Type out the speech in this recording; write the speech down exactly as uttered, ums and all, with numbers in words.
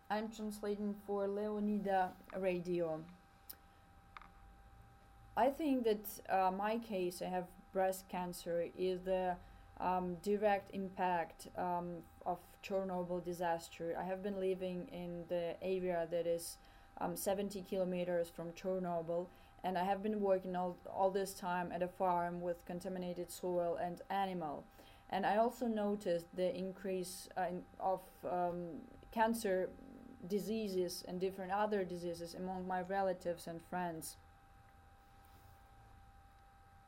I'm translating for Leonida Radio. I think that uh, my case, I have breast cancer, is the um, direct impact um, of Chernobyl disaster. I have been living in the area that is um, seventy kilometers from Chernobyl, and I have been working all, all this time at a farm with contaminated soil and animal. And I also noticed the increase uh, in, of um, cancer diseases and different other diseases among my relatives and friends.